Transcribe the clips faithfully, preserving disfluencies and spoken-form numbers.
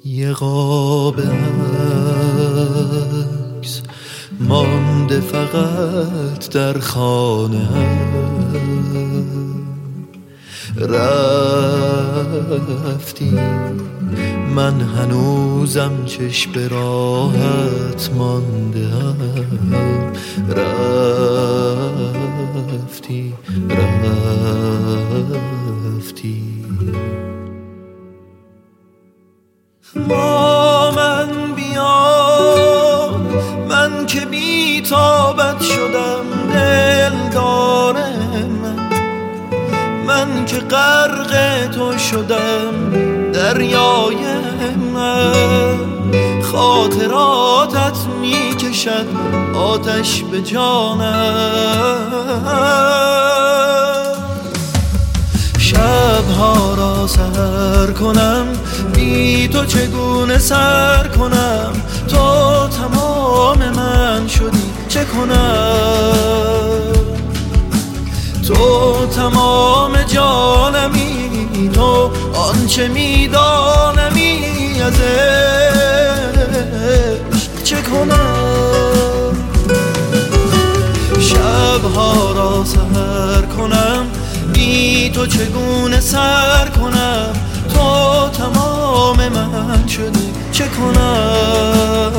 یه قاب عکس مانده فقط در خانه رفتی، من هنوزم چشم به راحت مانده رفتی رفتی با من بیا، من که بی تابت شدم دلدار من، من که غرق تو شدم دریای من، خاطراتت می کشد آتش به جانم، شبها را سر کنم بی تو چگونه سر کنم، تو تمام من شدی چه کنم، تو تمام جانمی، تو آنچه میدانمی، از عشق چه کنم، شبها را سر کنم بی تو چگونه سر کنم، تو تمام من شدی چه کنم،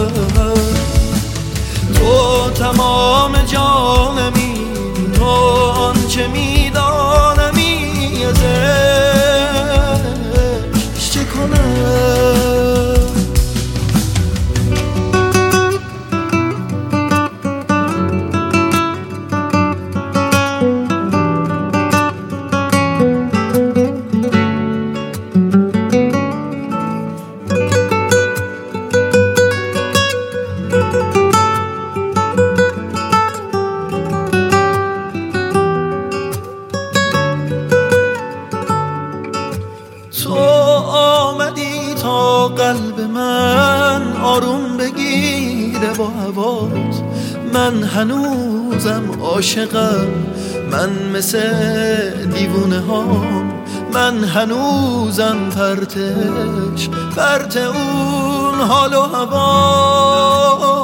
تو تمام جانمی، تو آنچه میدانمی، از عشق چه کنم. تو آمدی تا قلب من آروم بگیره با هوات، من هنوزم عاشقم، من مثل دیوونه هام، من هنوزم پرتش پرت اون حال و هوا،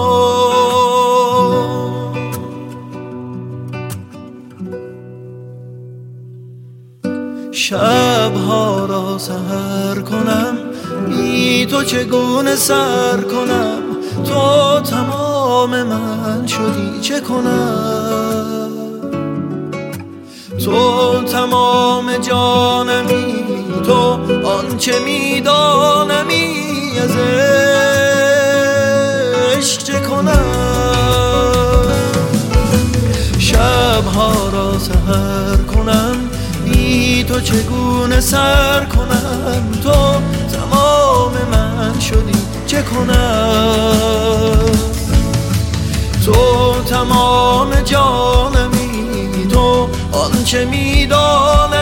شبها را سحر کنم بی تو چگونه سر کنم، تو تمام من شدی چه کنم، تو تمام جانمی، تو آنچه میدانمی، از عشق چه کنم، شبها را سحر کنم بی تو چگونه سر کنم، تو تمام من شدی چه کنم، تو تمام جانمی، تو آنچه میدانم،